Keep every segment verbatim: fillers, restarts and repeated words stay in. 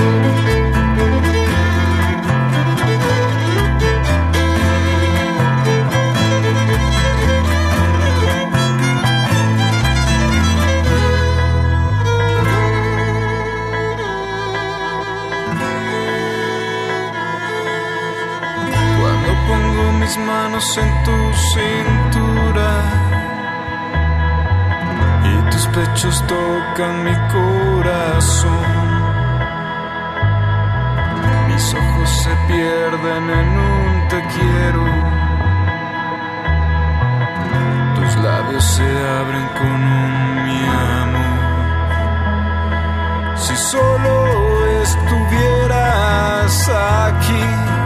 Mis manos en tu cintura y tus pechos tocan mi corazón. Mis ojos se pierden en un te quiero. Tus labios se abren con un mi amor. Si solo estuvieras aquí.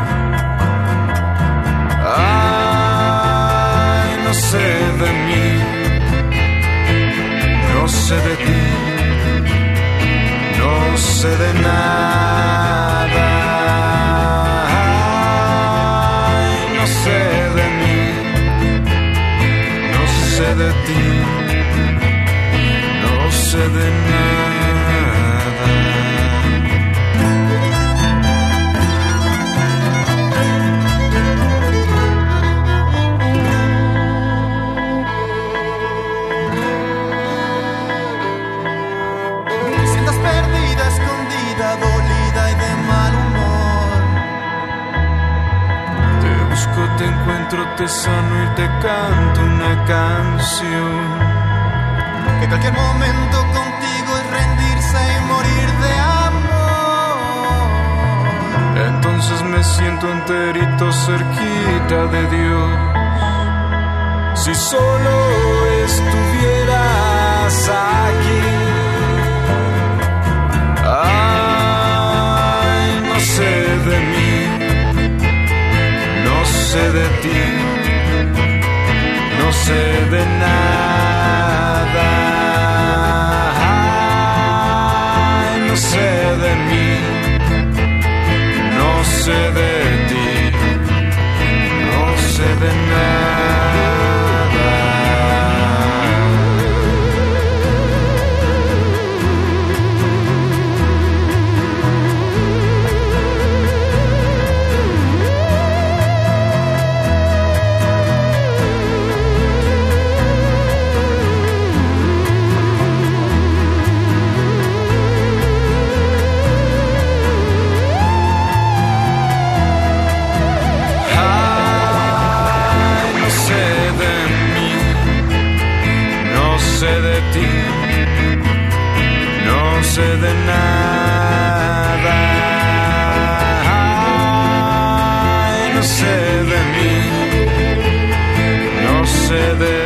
Ay, no sé de mí, no sé de ti, no sé de nada. Ay, no sé de mí, no sé de ti, no sé de nada. Te encuentro, te sano y te canto una canción. Que cualquier momento contigo es rendirse y morir de amor. Entonces me siento enterito cerquita de Dios. Si solo estuvieras aquí. Ay, no sé de mí, no sé de ti, no sé de nada. Ay, no sé de mí, no sé de ti, no sé de nada. No sé de nada. Ay, no sé de mí, no sé de